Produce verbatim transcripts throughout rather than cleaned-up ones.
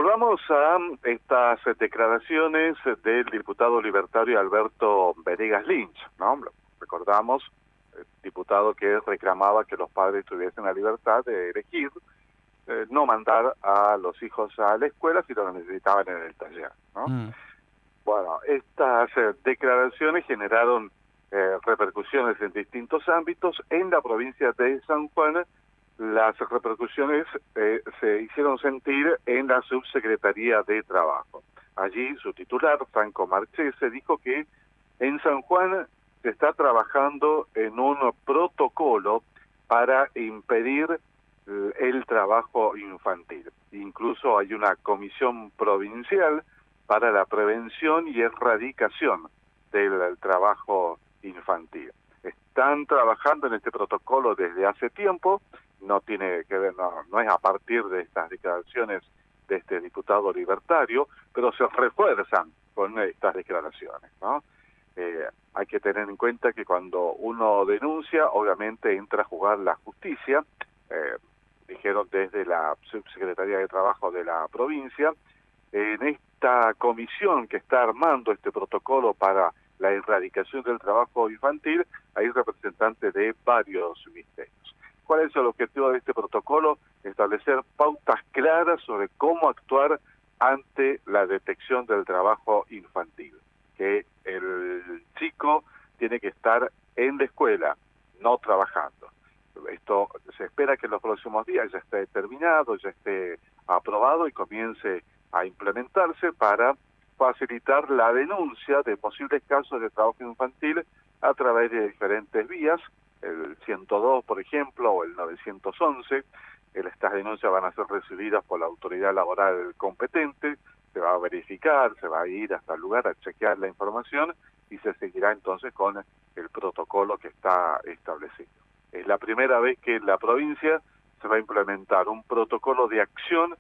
Recordamos a estas declaraciones del diputado libertario Alberto Venegas Lynch, ¿no? Recordamos, el diputado que reclamaba que los padres tuviesen la libertad de elegir, eh, no mandar a los hijos a la escuela si lo necesitaban en el taller, ¿no? Mm. Bueno, estas eh, declaraciones generaron eh, repercusiones en distintos ámbitos. En la provincia de San Juan, las repercusiones eh, se hicieron sentir en la Subsecretaría de Trabajo. Allí su titular, Franco Marchese, dijo que en San Juan se está trabajando en un protocolo para impedir eh, el trabajo infantil. Incluso hay una comisión provincial para la prevención y erradicación del trabajo infantil. Están trabajando en este protocolo desde hace tiempo, no tiene que ver, no, no es a partir de estas declaraciones de este diputado libertario, pero se refuerzan con estas declaraciones, ¿no? Eh, hay que tener en cuenta que cuando uno denuncia, obviamente entra a jugar la justicia, eh, dijeron desde la Subsecretaría de Trabajo de la provincia. En esta comisión que está armando este protocolo para la erradicación del trabajo infantil, hay representantes de varios ministerios. ¿Cuál es el objetivo de este protocolo? Establecer pautas claras sobre cómo actuar ante la detección del trabajo infantil. Que el chico tiene que estar en la escuela, no trabajando. Esto se espera que en los próximos días ya esté terminado, ya esté aprobado y comience a implementarse para facilitar la denuncia de posibles casos de trabajo infantil a través de diferentes vías, el ciento dos, por ejemplo, o el novecientos once. Estas denuncias van a ser recibidas por la autoridad laboral competente, se va a verificar, se va a ir hasta el lugar a chequear la información y se seguirá entonces con el protocolo que está establecido. Es la primera vez que en la provincia se va a implementar un protocolo de acción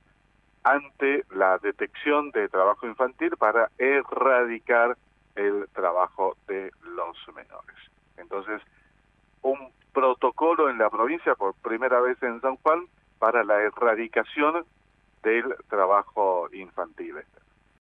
ante la detección de trabajo infantil para erradicar el trabajo de los menores. Entonces, un protocolo en la provincia por primera vez en San Juan para la erradicación del trabajo infantil.